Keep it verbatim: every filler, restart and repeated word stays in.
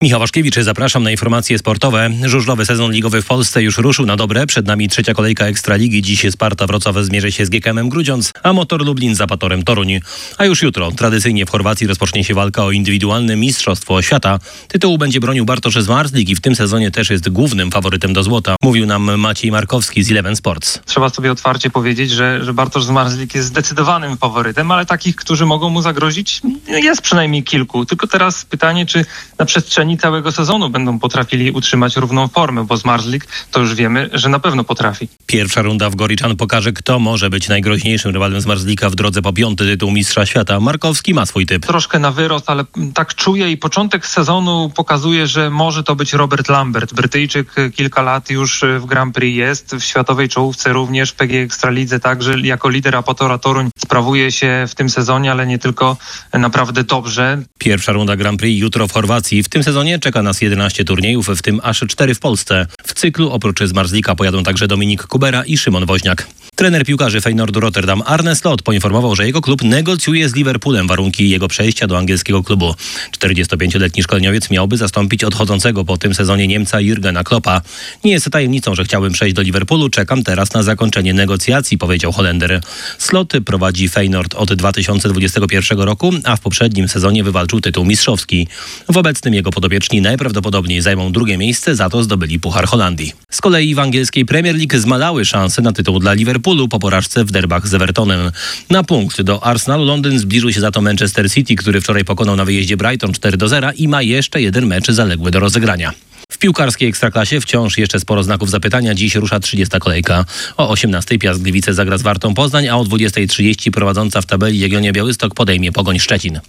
Michał Waszkiewicz, zapraszam na informacje sportowe. Żużlowy sezon ligowy w Polsce już ruszył na dobre. Przed nami trzecia kolejka Ekstraligi. Dziś Sparta Wrocław zmierzy się z G K M-em Grudziądz, a Motor Lublin z Apatorem Toruń. A już jutro tradycyjnie w Chorwacji rozpocznie się walka o indywidualne Mistrzostwo Świata. Tytułu będzie bronił Bartosz Zmarzlik i w tym sezonie też jest głównym faworytem do złota. Mówił nam Maciej Markowski z Eleven Sports. Trzeba sobie otwarcie powiedzieć, że, że Bartosz Zmarzlik jest zdecydowanym faworytem, ale takich, którzy mogą mu zagrozić, jest przynajmniej kilku. Tylko teraz pytanie, czy na przestrzeni całego sezonu będą potrafili utrzymać równą formę, bo Zmarzlik to już wiemy, że na pewno potrafi. Pierwsza runda w Goriczan pokaże, kto może być najgroźniejszym rywalem Zmarzlika w drodze po piąty tytuł Mistrza Świata. Markowski ma swój typ. Troszkę na wyrost, ale tak czuję i początek sezonu pokazuje, że może to być Robert Lambert. Brytyjczyk kilka lat już w Grand Prix jest, w światowej czołówce również, w P G Ekstralidze także jako lider Apatora Toruń sprawuje się w tym sezonie, ale nie tylko, naprawdę dobrze. Pierwsza runda Grand Prix jutro w Chorwacji. W tym sezonie czeka nas jedenaście turniejów, w tym aż cztery w Polsce. W cyklu oprócz Zmarzlika pojadą także Dominik Kubera i Szymon Woźniak. Trener piłkarzy Feyenoordu Rotterdam Arne Slot poinformował, że jego klub negocjuje z Liverpoolem warunki jego przejścia do angielskiego klubu. czterdziestopięcioletni szkoleniowiec miałby zastąpić odchodzącego po tym sezonie Niemca Jürgena Kloppa. Nie jest tajemnicą, że chciałbym przejść do Liverpoolu, czekam teraz na zakończenie negocjacji, powiedział Holender. Slot prowadzi Feyenoord od dwa tysiące dwudziestego pierwszego roku, a w poprzednim sezonie wywalczył tytuł mistrzowski. W obecnym jego podopieczni najprawdopodobniej zajmą drugie miejsce, za to zdobyli Puchar Holandii. Z kolei w angielskiej Premier League zmalały szanse na tytuł dla Liverpoolu po porażce w derbach z Evertonem. Na punkt do Arsenalu Londyn zbliżył się za to Manchester City, który wczoraj pokonał na wyjeździe Brighton cztery do zera i ma jeszcze jeden mecz zaległy do rozegrania. W piłkarskiej Ekstraklasie wciąż jeszcze sporo znaków zapytania. Dziś rusza trzydziesta kolejka. O osiemnastej Piast Gliwice zagra z Wartą Poznań, a o dwudziestej trzydzieści prowadząca w tabeli Jagiellonia Białystok podejmie Pogoń Szczecin.